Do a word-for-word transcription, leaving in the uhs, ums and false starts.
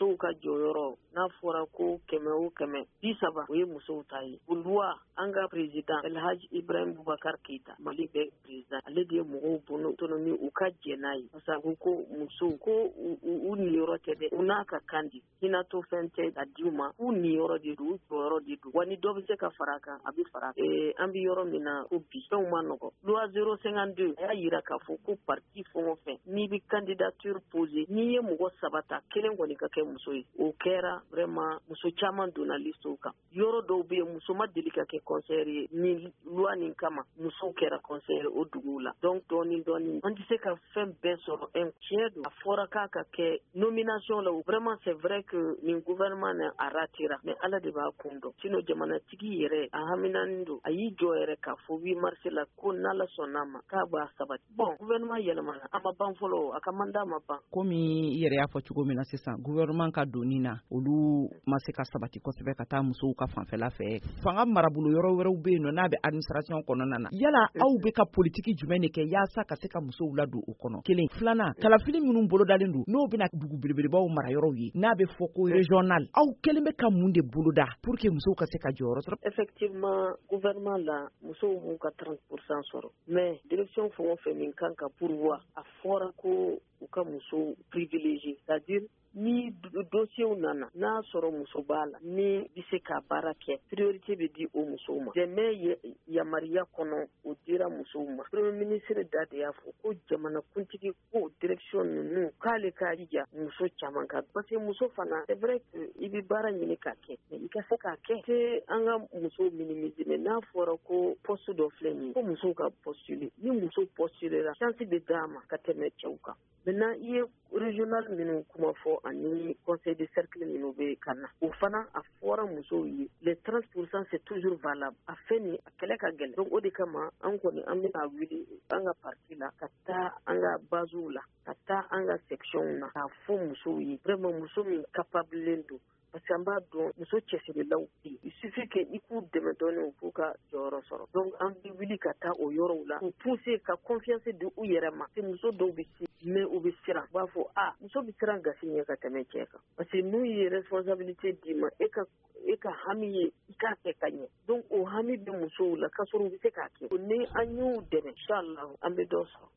musow ka jɔyɔrɔ n'a fɔra ko kɛmɛ o kɛmɛ bi saba o ye musow ta ye. Loi an ka président Elhaji Ibrahim Boubacar Keita Mali bɛ président ale de ye mɔgɔw bono autonomie u ka jɛ n'a ye parce que ko musow ko u niyɔrɔ tɛ dɛ u n'a ka kan di hinɛto fɛn tɛ a di u ma u niyɔrɔ de don u jɔyɔrɔ de don wa ni dɔ bɛ se ka fara kan a bɛ fara kan an bɛ yɔrɔ min na ko bi fɛnw ma nɔgɔ. Loi zéro cinquante-deux a y'a yira k'a fɔ ko parti fɛn o fɛn n'i bɛ candidature poser n'i ye mɔgɔ saba ta kelen kɔni ka kɛ muso ye o kɛra vraiment muso caman donna listew kan. Yɔrɔ dɔw bɛ yen muso ma deli ka kɛ conseillère ye ni loi nin kama musow kɛra conseillère o duguw la donc dɔɔni dɔɔni an tɛ se ka fɛn bɛɛ sɔrɔ un tiɲɛ don a fɔra k'a ka kɛ nomination la vraiment c'est vrai que nin gouvernement na a ratera mais ala de b'a kun dɔn sinon jamanatigi yɛrɛ a haminanin don a y'i jɔ yɛrɛ k'a fɔ huit mars la ko n'ala sɔnn'a ma k'a b'a sabati bon gouvernement yɛlɛmana a ma ban fɔlɔ a ka mandat ma ban. Komi i yɛrɛ y'a fɔ cogo min na sisan gouvernement ka doni na olu ma se ka sabati kosɛbɛ ka taa musow ka fanfɛla fɛ fanga marabolo yɔrɔ wɛrɛw bɛ yen nɔ n'a bɛ administration kɔnɔna na yala aw bɛ ka politiki jumɛn de kɛ yaasa ka se ka musow ladon o kɔnɔ kelen filanan kalafili minnu bolodalen don n'o bɛna dugu belebelebaw mara yɔrɔw ye n'a bɛ fɔ ko régional aw kelen bɛ ka mun de boloda pour que musow ka se ka jɔyɔrɔ sɔrɔ. Effectivement gouvernement la musow b'u ka trente pour cent sɔrɔ mais direction fɛn o fɛn min kan ka pourvoir a fɔra ko u ka musow privilégié c'est-à-dire ni dossier nana n'a sɔrɔ muso b'a la ni bɛ se ka baara kɛ priorité bɛ di o musow ma dɛmɛ yamariya kɔnɔ o dira musow ma. Premier ministre da de y'a fɔ ko jamanakuntigi ko direction ninnu k'ale k'a jija muso caman ka parce que muso fana c'est vrai que i bɛ baara ɲini k'a kɛ mais i ka se k'a kɛ te an ka muso minimiser mais n'a fɔra ko poste dɔ filɛ nin ye ko musow ka postuler ni muso postulera chance bɛ d'a ma ka tɛmɛ cɛw kan. Maintenant i ye régional minnu kuma fɔ ani conseil de cercle minnu bɛ ka na o fana a fɔra musow ye les trente pour cent c'est toujours valable a fɛn nin a kɛlɛ ka gɛlɛn donc o de kama an kɔni an bɛna wuli an ka parti la ka taa an ka basew la ka taa an ka section na k'a fɔ musow ye vraiment muso min capable don parce que an b'a dɔn muso cɛsirilaw bɛ yen il suffit que i k'u dɛmɛ dɔɔnin u k'u ka jɔyɔrɔ sɔrɔ donc an bɛ wuli ka taa o yɔrɔw la k'u pousser ka confiance di u yɛrɛ ma c'est muso dɔw bɛ se mais u bɛ siran u b'a fɔ ah muso bɛ siran gasi ɲɛ ka tɛmɛ cɛ kan parce que n'u ye responsabilité d'i ma e ka e ka hami ye i k'a kɛ ka ɲɛ donc o hami bɛ musow la k'a sɔrɔ u bɛ se k'a kɛ ni an y'u dɛmɛ inchallah an bɛ dɔ sɔrɔ.